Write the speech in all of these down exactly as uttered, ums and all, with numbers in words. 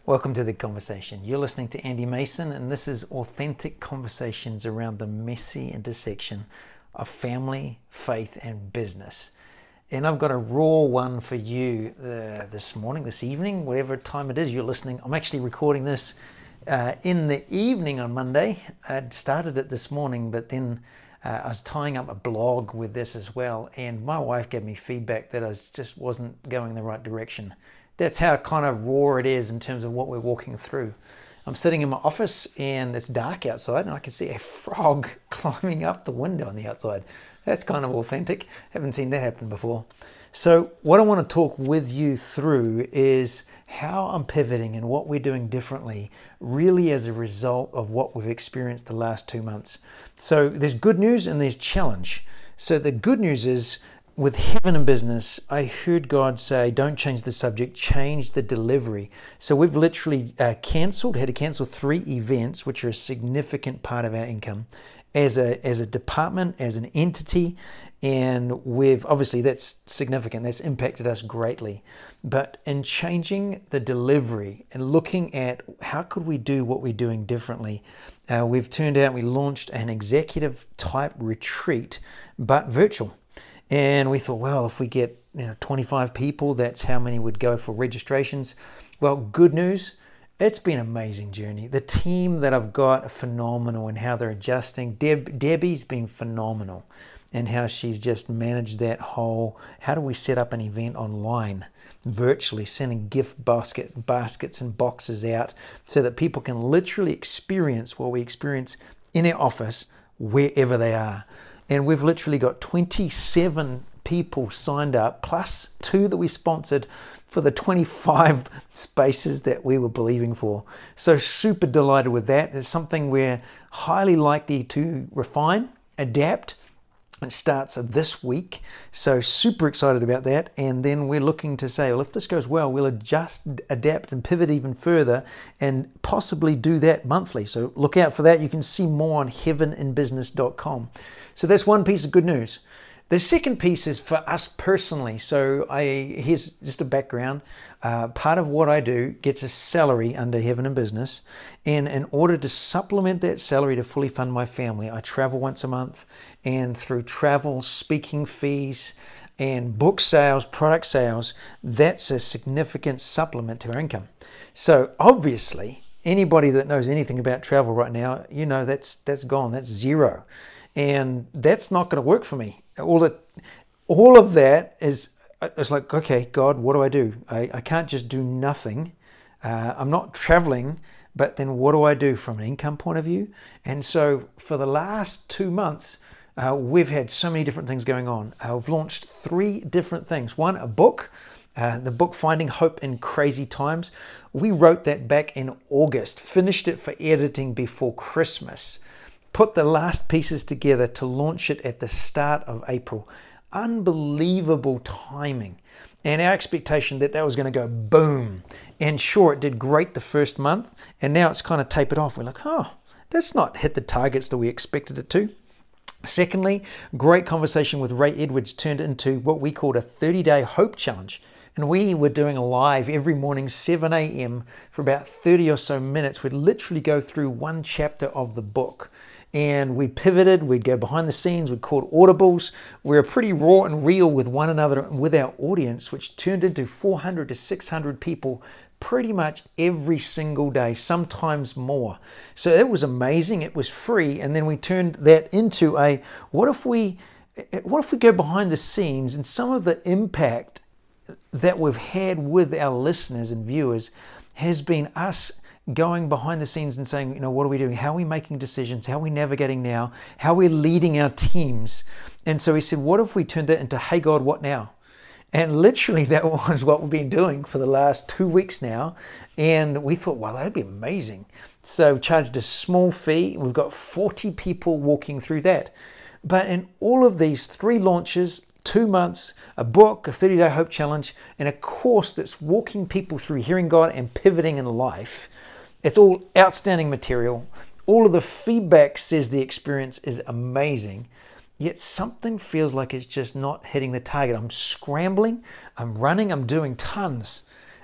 Welcome to The Conversation. You're listening to Andy Mason, and this is authentic conversations around the messy intersection of family, faith, and business. And I've got a raw one for you uh, this morning, this evening, whatever time it is you're listening. I'm actually recording this uh, in the evening on Monday. I'd started it this morning, but then uh, I was tying up a blog with this as well, and my wife gave me feedback that I was, just wasn't going the right direction. That's how kind of raw it is in terms of what we're walking through. I'm sitting in my office and it's dark outside and I can see a frog climbing up the window on the outside. That's kind of authentic. Haven't seen that happen before. So what I want to talk with you through is how I'm pivoting and what we're doing differently, really as a result of what we've experienced the last two months. So there's good news and there's challenge. So the good news is, with Heaven in Business, I heard God say, don't change the subject, change the delivery. So we've literally uh, cancelled, had to cancel three events, which are a significant part of our income, as a as a department, as an entity, and we've, obviously that's significant, that's impacted us greatly. But in changing the delivery and looking at how could we do what we're doing differently, uh, we've turned out, we launched an executive type retreat, but virtual. And we thought, well, if we get you know twenty-five people, that's how many would go for registrations. Well, good news, it's been an amazing journey. The team that I've got are phenomenal in how they're adjusting. Deb, Debbie's been phenomenal in how she's just managed that whole, how do we set up an event online, virtually sending gift basket, baskets and boxes out so that people can literally experience what we experience in our office wherever they are. And we've literally got twenty-seven people signed up, plus two that we sponsored for the twenty-five spaces that we were believing for. So super delighted with that. It's something we're highly likely to refine, adapt. It starts this week. So super excited about that. And then we're looking to say, well, if this goes well, we'll adjust, adapt, and pivot even further and possibly do that monthly. So look out for that. You can see more on heaven in business dot com. So that's one piece of good news. The second piece is for us personally. So I here's just a background. Uh, part of what I do gets a salary under Heaven in Business. And in order to supplement that salary to fully fund my family, I travel once a month. And through travel, speaking fees, and book sales, product sales, that's a significant supplement to our income. So obviously, anybody that knows anything about travel right now, you know that's that's gone, that's zero. And that's not going to work for me. All that, all of that is, it's like, okay, God, what do I do? I, I can't just do nothing. Uh, I'm not traveling, but then what do I do from an income point of view? And so for the last two months, uh, we've had so many different things going on. I've launched three different things. One, a book, uh, the book Finding Hope in Crazy Times. We wrote that back in August, finished it for editing before Christmas. Put the last pieces together to launch it at the start of April. Unbelievable timing. And our expectation that that was going to go boom. And sure, it did great the first month. And now it's kind of tapered off. We're like, oh, that's not hit the targets that we expected it to. Secondly, great conversation with Ray Edwards turned into what we called a thirty-day hope challenge. And we were doing a live every morning, seven a.m. for about thirty or so minutes. We'd literally go through one chapter of the book. And we pivoted, we'd go behind the scenes, we'd call audibles. We were pretty raw and real with one another and with our audience, which turned into four hundred to six hundred people pretty much every single day, sometimes more. So it was amazing, it was free. And then we turned that into a, what if we, what if we go behind the scenes and some of the impact that we've had with our listeners and viewers has been us going behind the scenes and saying, you know, what are we doing? How are we making decisions? How are we navigating now? How are we leading our teams? And so he said, what if we turned that into, hey God, what now? And literally that was what we've been doing for the last two weeks now. And we thought, well, that'd be amazing. So charged a small fee. We've got forty people walking through that. But in all of these three launches, two months, a book, a thirty-day hope challenge, and a course that's walking people through hearing God and pivoting in life, it's all outstanding material. All of the feedback says the experience is amazing. Yet something feels like it's just not hitting the target. I'm scrambling, I'm running, I'm doing tons.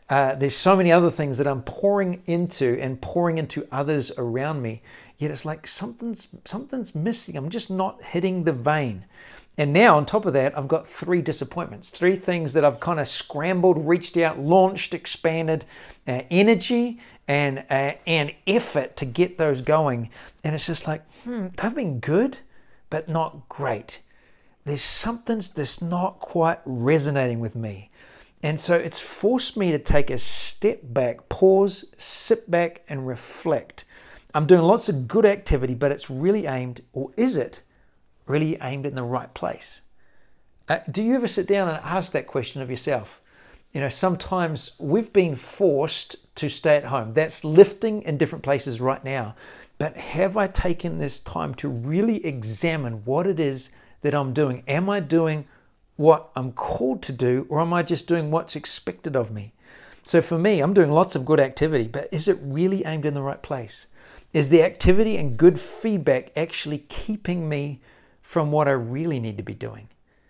Uh, there's so many other things that I'm pouring into and pouring into others around me. Yet it's like something's something's missing. I'm just not hitting the vein. And now on top of that, I've got three disappointments, three things that I've kind of scrambled, reached out, launched, expanded, uh, energy and uh, and effort to get those going. And it's just like, hmm, they've been good, but not great. There's something that's not quite resonating with me. And so it's forced me to take a step back, pause, sit back and reflect. I'm doing lots of good activity, but it's really aimed, or is it really aimed in the right place? Uh, do you ever sit down and ask that question of yourself? You know, sometimes we've been forced to stay at home. That's lifting in different places right now. But have I taken this time to really examine what it is that I'm doing? Am I doing what I'm called to do, or am I just doing what's expected of me? So for me, I'm doing lots of good activity, but is it really aimed in the right place? Is the activity and good feedback actually keeping me from what I really need to be doing?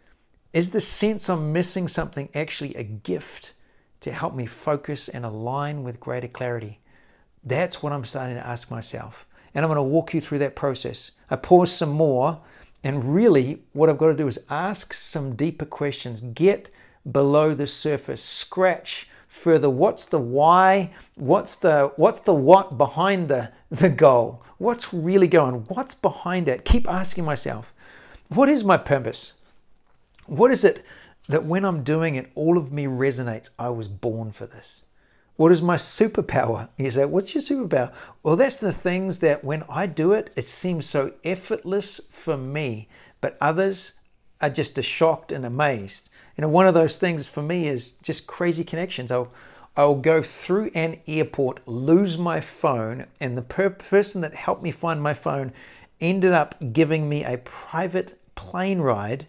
Is the sense I'm missing something actually a gift to help me focus and align with greater clarity? That's what I'm starting to ask myself. And I'm going to walk you through that process. I pause some more, and really what I've got to do is ask some deeper questions, get below the surface, scratch further. What's the why? What's the what's the what behind the, the goal? What's really going? What's behind that? Keep asking myself, what is my purpose? What is it that when I'm doing it, all of me resonates? I was born for this. What is my superpower? You say, what's your superpower? Well, that's the things that when I do it, it seems so effortless for me, but others are just shocked and amazed. You know, one of those things for me is just crazy connections. I'll, I'll go through an airport, lose my phone, and the per- person that helped me find my phone ended up giving me a private plane ride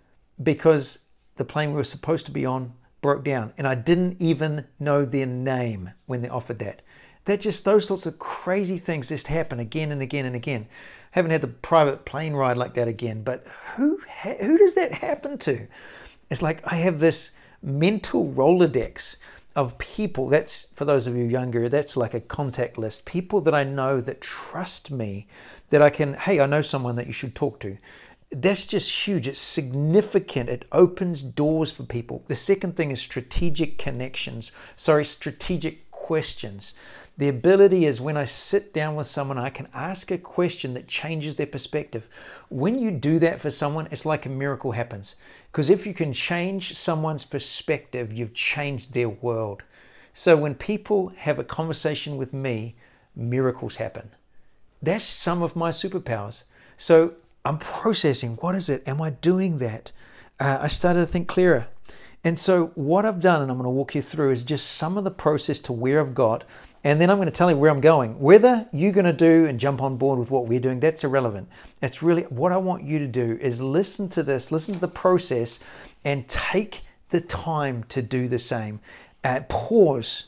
because the plane we were supposed to be on broke down, and I didn't even know their name when they offered that. That just, those sorts of crazy things just happen again and again and again. Haven't had the private plane ride like that again, but who who does that happen to? It's like I have this mental Rolodex of people. That's, for those of you younger, that's like a contact list. People that I know that trust me, that I can, hey, I know someone that you should talk to. That's just huge. It's significant. It opens doors for people. The second thing is strategic connections. Sorry, strategic questions. The ability is when I sit down with someone, I can ask a question that changes their perspective. When you do that for someone, it's like a miracle happens. Because if you can change someone's perspective, you've changed their world. So when people have a conversation with me, miracles happen. That's some of my superpowers. So I'm processing, what is it? Am I doing that? Uh, I started to think clearer. And so what I've done, and I'm going to walk you through, is just some of the process to where I've got, and then I'm going to tell you where I'm going. Whether you're going to do and jump on board with what we're doing, that's irrelevant. It's really what I want you to do is listen to this, listen to the process, and take the time to do the same. Uh, pause,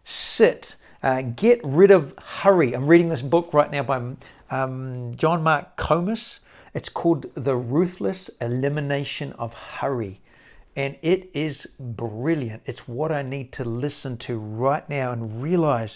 sit, uh, get rid of hurry. I'm reading this book right now by um, John Mark Comas. It's called The Ruthless Elimination of Hurry. And it is brilliant. It's what I need to listen to right now and realize,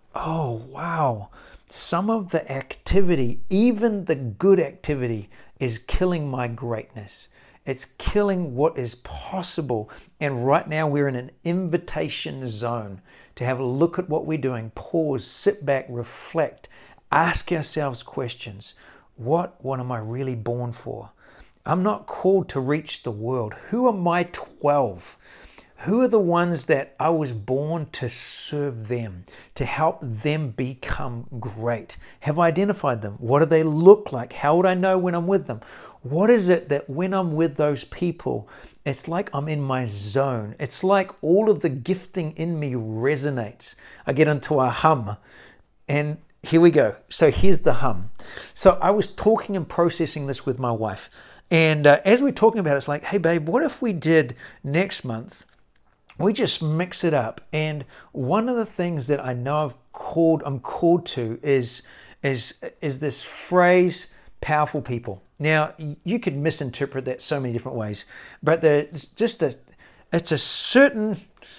oh, wow, some of the activity, even the good activity, is killing my greatness. It's killing what is possible. And right now we're in an invitation zone to have a look at what we're doing, pause, sit back, reflect, ask ourselves questions. What, what am I really born for? I'm not called to reach the world. Who are my twelve? Who are the ones that I was born to serve them, to help them become great? Have I identified them? What do they look like? How would I know when I'm with them? What is it that when I'm with those people, it's like I'm in my zone. It's like all of the gifting in me resonates. I get into a hum, and here we go. So here's the hum. So I was talking and processing this with my wife. And uh, as we're talking about it, it's like, hey, babe, what if we did next month, we just mix it up? And one of the things that I know I've called, I'm called to is, is, is this phrase, powerful people. Now, you could misinterpret that so many different ways, but there's just a, it's a certain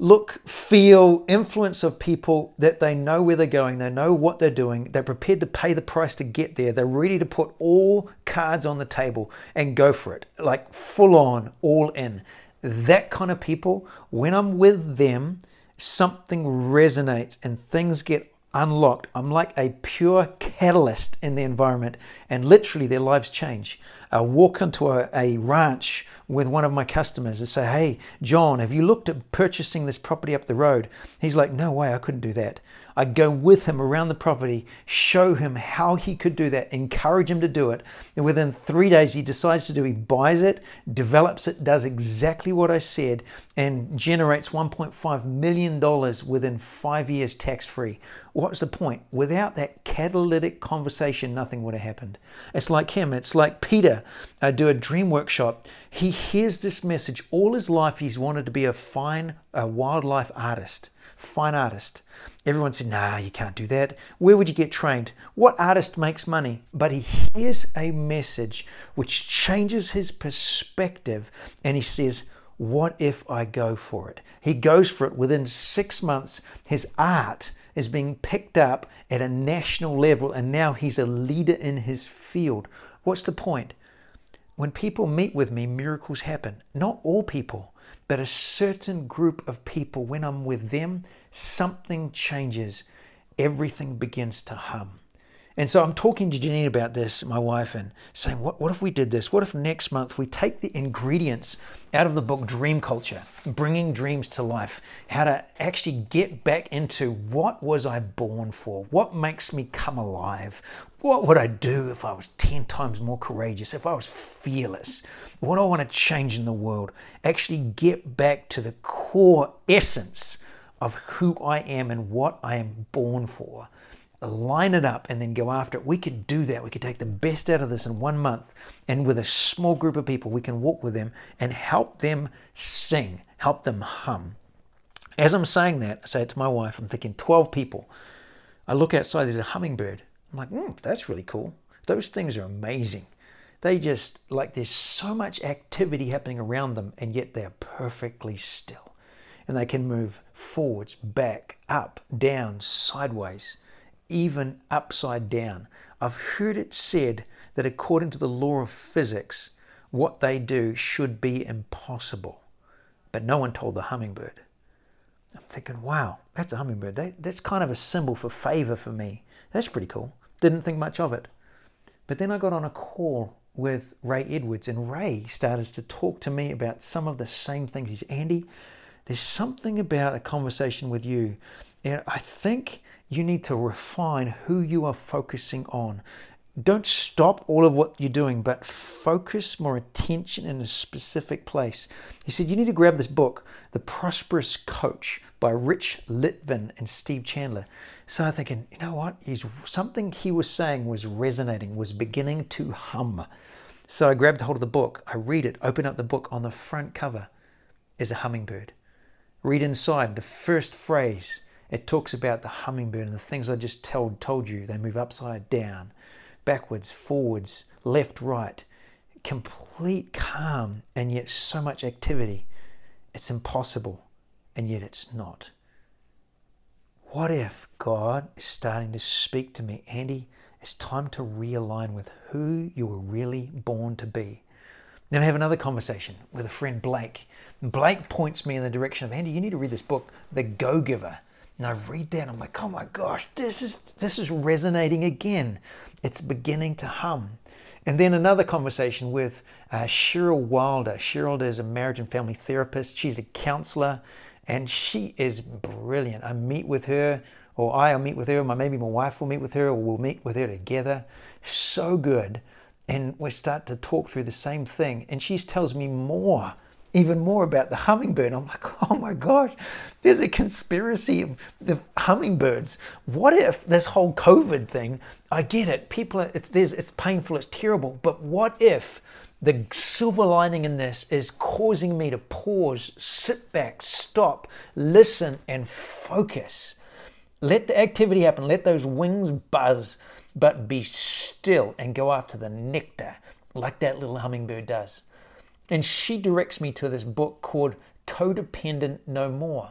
look, feel, influence of people that they know where they're going, they know what they're doing, they're prepared to pay the price to get there, they're ready to put all cards on the table and go for it, like full on, all in. That kind of people, when I'm with them, something resonates and things get unlocked. I'm like a pure catalyst in the environment, and literally their lives change. I walk into a, a ranch with one of my customers and say, hey, John, have you looked at purchasing this property up the road? He's like, no way, I couldn't do that. I go with him around the property, show him how he could do that, encourage him to do it. And within three days, he decides to do, he buys it, develops it, does exactly what I said, and generates one point five million dollars within five years tax-free. What's the point? Without that catalytic conversation, nothing would have happened. It's like him. It's like Peter. I do a dream workshop. He hears this message. All his life, he's wanted to be a fine a wildlife artist, fine artist. Everyone said, nah, you can't do that. Where would you get trained? What artist makes money? But he hears a message which changes his perspective, and he says, what if I go for it? He goes for it. Within six months, his art is being picked up at a national level, and now he's a leader in his field. What's the point? When people meet with me, miracles happen. Not all people, but a certain group of people. When I'm with them, something changes. Everything begins to hum. And so I'm talking to Janine about this, my wife, and saying, what, what if we did this? What if next month we take the ingredients out of the book Dream Culture, Bringing Dreams to Life, how to actually get back into what was I born for? What makes me come alive? What would I do if I was ten times more courageous, if I was fearless? What do I want to change in the world? Actually get back to the core essence of who I am and what I am born for. Line it up and then go after it. We could do that. We could take the best out of this in one month, and with a small group of people, we can walk with them and help them sing, help them hum. As I'm saying that, I say it to my wife, I'm thinking twelve people. I look outside, there's a hummingbird. I'm like, mm, that's really cool. Those things are amazing. They just, like, there's so much activity happening around them, and yet they're perfectly still. And they can move forwards, back, up, down, sideways, even upside down. I've heard it said that according to the law of physics, what they do should be impossible. But no one told the hummingbird. I'm thinking, wow, that's a hummingbird. That, that's kind of a symbol for favor for me. That's pretty cool. Didn't think much of it. But then I got on a call with Ray Edwards, and Ray started to talk to me about some of the same things. He's, Andy, there's something about a conversation with you. And I think you need to refine who you are focusing on. Don't stop all of what you're doing, but focus more attention in a specific place. He said, you need to grab this book, The Prosperous Coach by Rich Litvin and Steve Chandler. So I'm thinking, you know what? He's, something he was saying was resonating, was beginning to hum. So I grabbed hold of the book. I read it, open up the book. On the front cover is a hummingbird. Read inside the first phrase. It talks about the hummingbird and the things I just told, told you. They move upside down, backwards, forwards, left, right. Complete calm, and yet so much activity. It's impossible, and yet it's not. What if God is starting to speak to me, Andy, it's time to realign with who you were really born to be. Then I have another conversation with a friend, Blake. Blake points me in the direction of, Andy, you need to read this book, The Go-Giver. And I read that and I'm like, oh my gosh, this is this is resonating again. It's beginning to hum. And then another conversation with uh, Cheryl Wilder. Cheryl is a marriage and family therapist. She's a counselor, and she is brilliant. I meet with her, or I'll meet with her, or maybe my wife will meet with her, or we'll meet with her together. So good. And we start to talk through the same thing. And she tells me more, even more about the hummingbird. I'm like, oh my gosh, there's a conspiracy of the hummingbirds. What if this whole COVID thing, I get it, people, are, it's, there's, it's painful, it's terrible, but what if the silver lining in this is causing me to pause, sit back, stop, listen, and focus. Let the activity happen, let those wings buzz, but be still and go after the nectar like that little hummingbird does. And she directs me to this book called Codependent No More.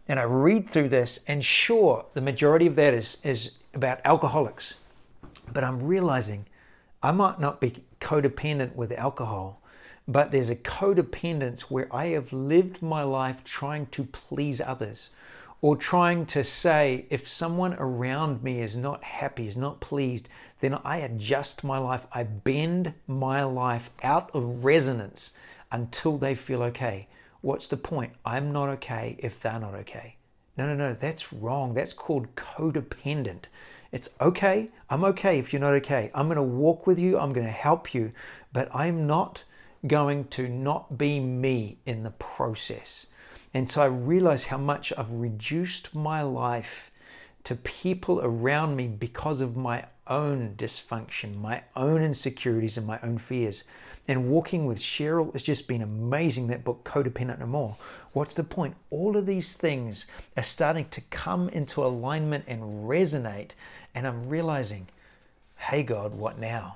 and I read through this, and sure, the majority of that is, is about alcoholics. But I'm realizing I might not be codependent with alcohol, but there's a codependence where I have lived my life trying to please others, or trying to say, if someone around me is not happy, is not pleased, then I adjust my life. I bend my life out of resonance until they feel okay. What's the point? I'm not okay if they're not okay. No, no, no, that's wrong. That's called codependent. It's okay. I'm okay if you're not okay. I'm going to walk with you. I'm going to help you, but I'm not going to not be me in the process. And so I realize how much I've reduced my life to people around me because of my own dysfunction, my own insecurities, and my own fears. And walking with Cheryl has just been amazing, that book, Codependent No More. What's the point? All of these things are starting to come into alignment and resonate, and I'm realizing, hey God, what now?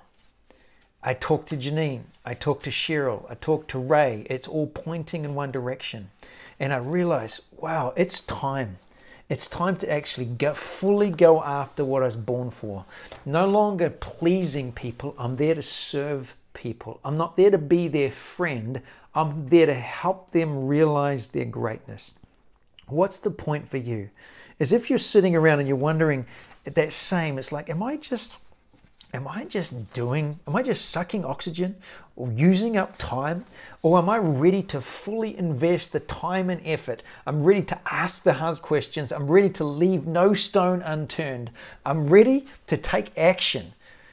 I talked to Janine, I talked to Cheryl, I talked to Ray. It's all pointing in one direction. And I realize, wow, it's time. It's time to actually go fully go after what I was born for. No longer pleasing people. I'm there to serve people. I'm not there to be their friend. I'm there to help them realize their greatness. What's the point for you? As if you're sitting around and you're wondering that same, it's like, am I just, am I just doing, am I just sucking oxygen or using up time? Or am I ready to fully invest the time and effort? I'm ready to ask the hard questions. I'm ready to leave no stone unturned. I'm ready to take action,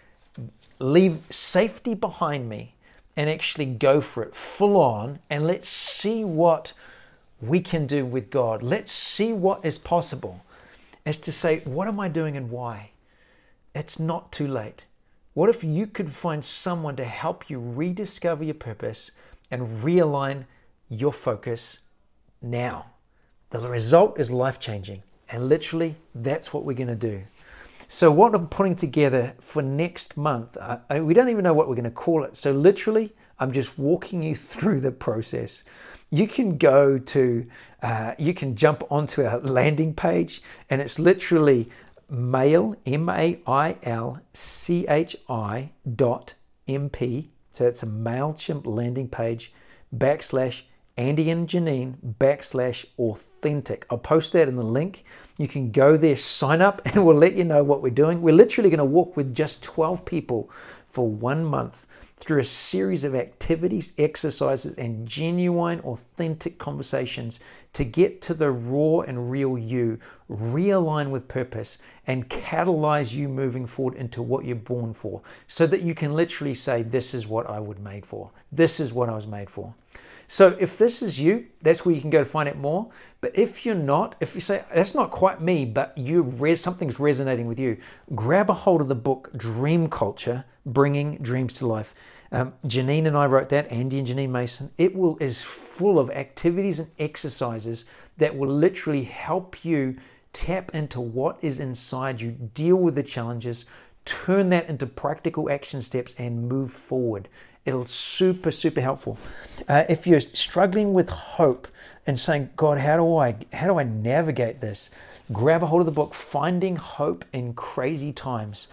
leave safety behind me, and actually go for it full on. And let's see what we can do with God. Let's see what is possible. As to say, what am I doing and why? It's not too late. What if you could find someone to help you rediscover your purpose and realign your focus now? The result is life-changing, and literally that's what we're going to do. So what I'm putting together for next month, I, I, we don't even know what we're going to call it. So literally, I'm just walking you through the process. You can go to, uh, you can jump onto our landing page, and it's literally mail, M A I L C H I dot M P. So it's a MailChimp landing page, backslash Andy and Janine, backslash authentic. I'll post that in the link. You can go there, sign up, and we'll let you know what we're doing. We're literally going to walk with just twelve people for one month through a series of activities, exercises, and genuine, authentic conversations to get to the raw and real you, realign with purpose, and catalyze you moving forward into what you're born for, so that you can literally say, this is what I was made for. This is what I was made for. So if this is you, that's where you can go to find out more. But if you're not, if you say, that's not quite me, but you res- something's resonating with you, grab a hold of the book, Dream Culture, Bringing Dreams to Life. Um, Janine and I wrote that, Andy and Janine Mason. It will is full of activities and exercises that will literally help you tap into what is inside you, deal with the challenges, turn that into practical action steps, and move forward. It'll super, super helpful. Uh, if you're struggling with hope and saying, God, how do I how do I navigate this? Grab a hold of the book, Finding Hope in Crazy Times.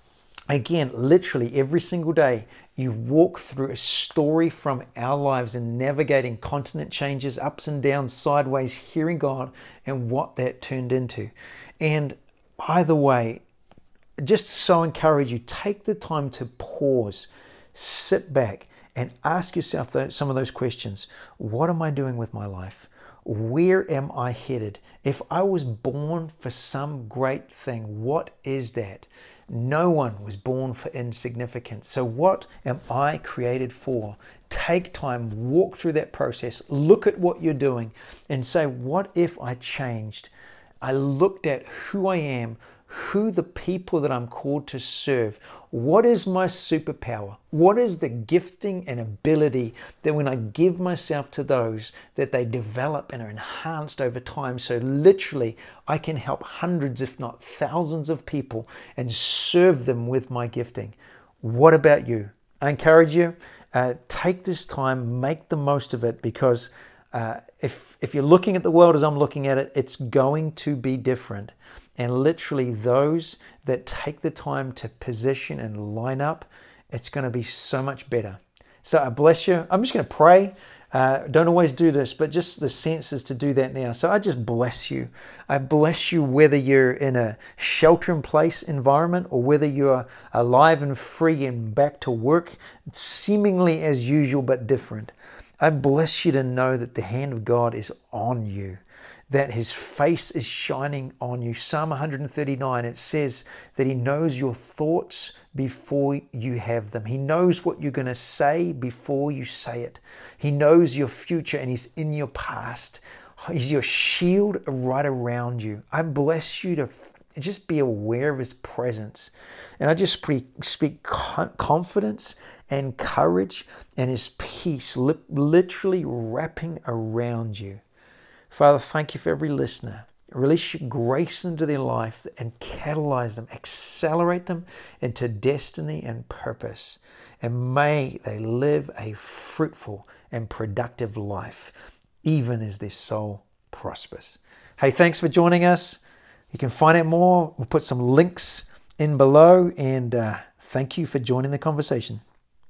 Again, literally every single day, you walk through a story from our lives and navigating continent changes, ups and downs, sideways, hearing God and what that turned into. And by the way, just so encourage you, take the time to pause, sit back and ask yourself those, some of those questions. What am I doing with my life? Where am I headed? If I was born for some great thing, what is that? No one was born for insignificance. So what am I created for? Take time, walk through that process, look at what you're doing and say, what if I changed? I looked at who I am, who the people that I'm called to serve. What is my superpower? What is the gifting and ability that when I give myself to those, that they develop and are enhanced over time? So literally, I can help hundreds, if not thousands of people and serve them with my gifting. What about you? I encourage you, uh, take this time, make the most of it, because Uh, if if you're looking at the world as I'm looking at it, it's going to be different. And literally those that take the time to position and line up, it's going to be so much better. So I bless you. I'm just going to pray. Uh, don't always do this, but just the sense is to do that now. So I just bless you. I bless you whether you're in a shelter-in-place environment or whether you're alive and free and back to work, seemingly as usual but different. I bless you to know that the hand of God is on you, that his face is shining on you. Psalm one thirty-nine, it says that he knows your thoughts before you have them. He knows what you're going to say before you say it. He knows your future and he's in your past. He's your shield right around you. I bless you to just be aware of his presence. And I just speak confidence and courage and his peace literally wrapping around you. Father, thank you for every listener. Release your grace into their life and catalyze them, accelerate them into destiny and purpose. And may they live a fruitful and productive life, even as their soul prospers. Hey, thanks for joining us. You can find out more. We'll put some links in below. And uh, thank you for joining the conversation.